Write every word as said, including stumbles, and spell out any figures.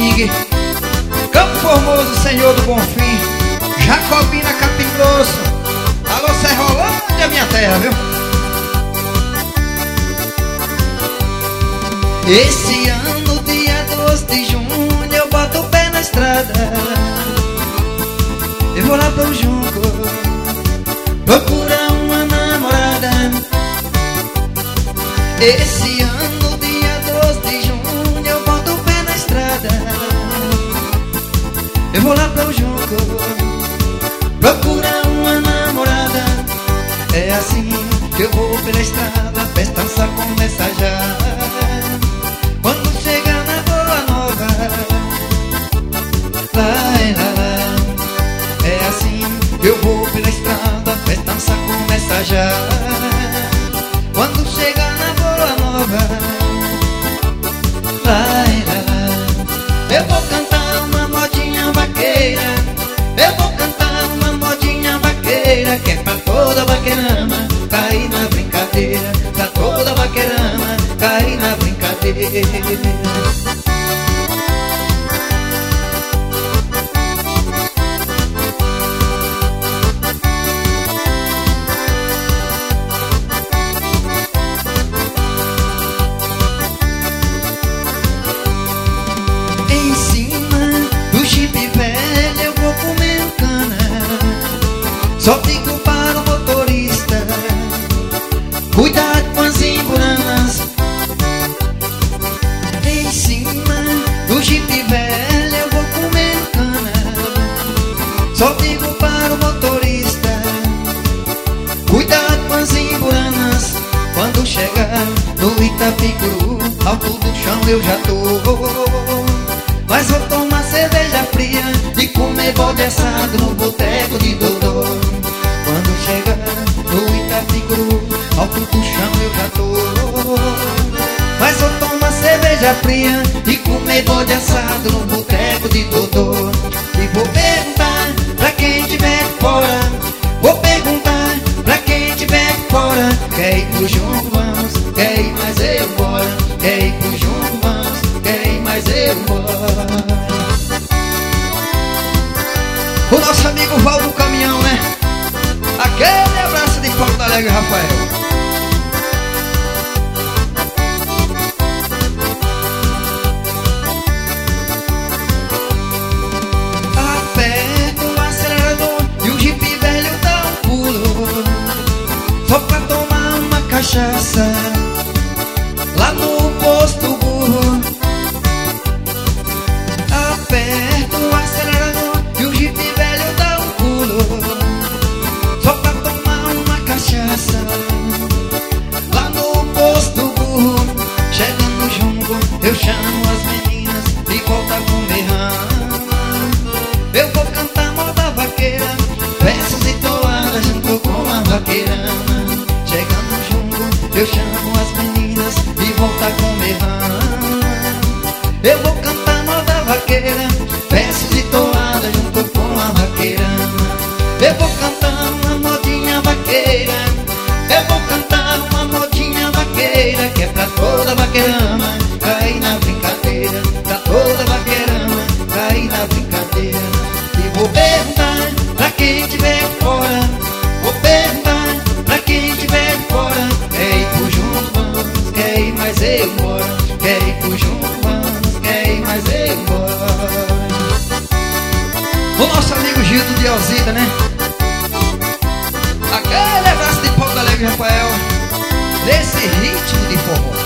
King, Campo Formoso, Senhor do Bonfim, Jacobina, Capim Grosso. Alô, Serrolândia, minha terra, viu? Esse ano, dia doze de junho, eu boto o pé na estrada. Eu vou lá pro Junco procurar uma namorada. Esse ano, dia doze de junho, eu boto o pé na estrada. Eu vou lá pro Junco procurar uma namorada. É assim que eu vou pela estrada, a festança começa já. Quando chegar na Boa Nova, lai, lai, lai. É assim que eu vou pela estrada, a festança começa já. Quando chegar na Boa Nova, lai, lai, lai. Eu vou cantar uma modinha vaqueira. Eu vou cantar uma modinha vaqueira, que é pra toda vaqueirama cair na brincadeira. Pra toda vaqueirama cair na brincadeira. Em cima do jipe velho eu vou comer cana. Só digo para o motorista: cuidado com as emburanas. Em cima do jipe velho eu vou comer cana. Só digo para o motorista: cuidado com as emburanas. Quando chegar no Itapicuru, alto do chão eu já tô. Mas vou tomar cerveja fria e comer bode assado no boteco de Dodô. Quando chegar no Itapicuru, alto do chão eu já tô. Mas vou tomar cerveja fria e comer bode assado no boteco de Dodô. E vou perguntar pra quem tiver fora, vou perguntar pra quem tiver fora: quer ir pro Junco, vamos, quer ir mais eu embora. Quer ir pro Junco, vamos, quer ir mais eu embora. O nosso amigo Val do Caminhão, né? Aquele abraço de Porto Alegre, Rafael. Aperta o acelerador e o jipe velho dá um pulo, só pra tomar uma cachaça lá no posto burro. Aperta o acelerador e o jipe velho dá um pulo, só pra tomar uma cachaça lá no posto burro. Chegando no Junco, eu chamo as meninas e volto a comer ramo. Eu vou cantar moda vaqueira, versos e toadas junto com a vaqueirama. Chegando no Junco, eu chamo as meninas e volto a comer ramo. Eu vou cantar moda vaqueira, versos e toadas junto com a vaqueirama. Eu vou cantar uma modinha vaqueira. Eu vou cantar uma modinha vaqueira, que é pra toda vaqueirama cair na brincadeira. Pra toda vaqueirama cair na brincadeira. E vou perguntar pra quem tiver fora, vou perguntar pra quem tiver fora: quer ir pro Junco, vamos, quer ir mais eu embora. Quer ir pro Junco, vamos, quer ir mais eu embora. O nosso amigo Gildo de Alzida, né? Aquele abraço de Porto Alegre, Rafael, nesse ritmo de forró.